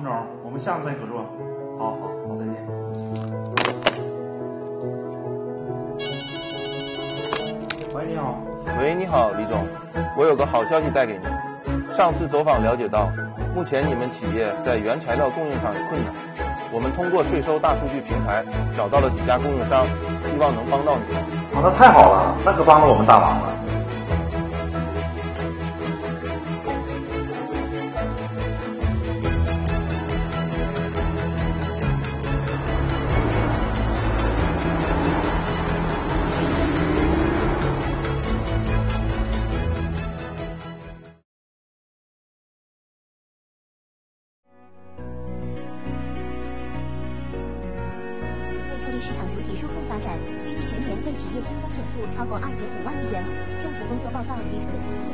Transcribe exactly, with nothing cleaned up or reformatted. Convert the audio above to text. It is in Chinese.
陈总，我们下次再合作。好好好，再见。喂，你好。 喂，你好，李总，我有个好消息带给你。上次走访了解到，目前你们企业在原材料供应上有困难，我们通过税收大数据平台找到了几家供应商，希望能帮到你们。 啊，那太好了，那可帮了我们大忙了。 市场主体数控发展，预计全年为企业新增减负超过二点五万亿元。政府工作报告提出的一系列